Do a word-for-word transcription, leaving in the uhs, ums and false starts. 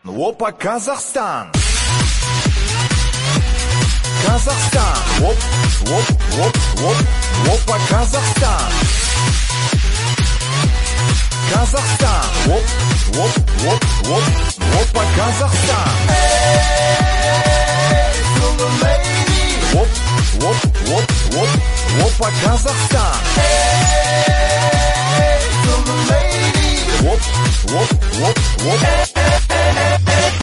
Опа, Казахстан! Казахстан! Оп, оп, оп, оп, опа, Казахстан! Казахстан! Оп, оп, оп, оп, опа, Казахстан! Оп, оп, оп, оп, опа, Казахстан! Оп, оп, оп, оп.